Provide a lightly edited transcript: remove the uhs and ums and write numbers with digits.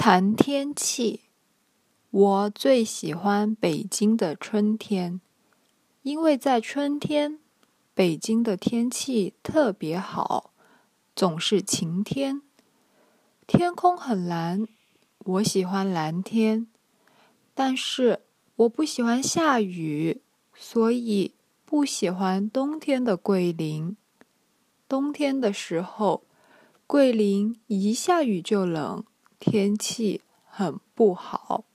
谈天气，我最喜欢北京的春天，因为在春天，北京的天气特别好，总是晴天，天空很蓝，我喜欢蓝天，但是我不喜欢下雨，所以不喜欢冬天的桂林。冬天的时候，桂林一下雨就冷，天气很不好。